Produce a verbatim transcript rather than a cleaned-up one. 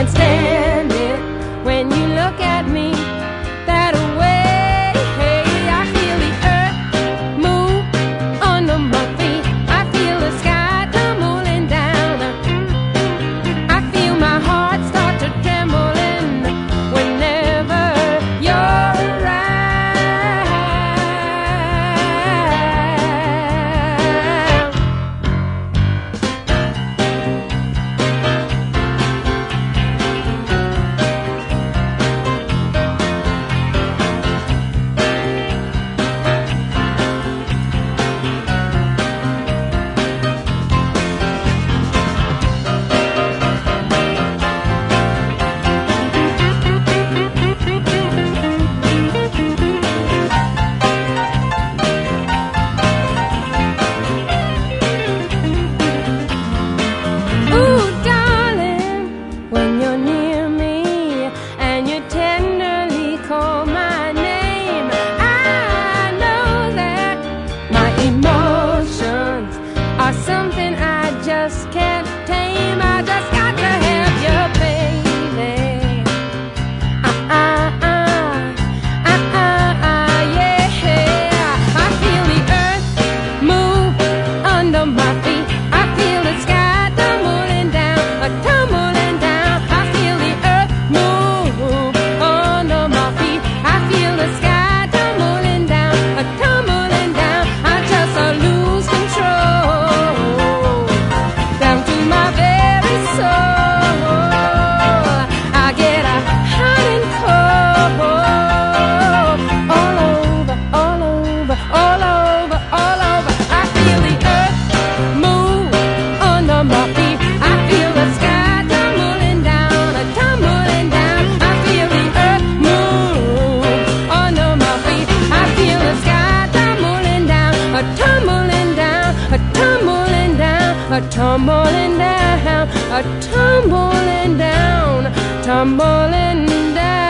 can't stand it when you look at me that way. I feel the earth move under my feet. I feel the sky tumbling down. I feel my heart start to trembling whenever you're around. Ooh, darling, when you're near me and you tenderly call my name, I know that my emotions are something I just can't tame. I just got to have you, baby. Uh, uh, uh, uh, uh, uh, yeah. I feel the earth move under my feet. I feel the sky tumbling down, a tumbling down. I feel the earth move under my feet. I feel the sky tumbling down, a tumbling down. I just uh, lose control down to my very soul. I get a hot and cold all over, all over, all over, all over. I feel the earth move under my feet. I feel the sky tumbling down, a tumbling down. I feel the earth move under my feet. I feel the sky tumbling down, a tumbling down, a tumbling down, a tumbling down, a tumbling down, tumbling down.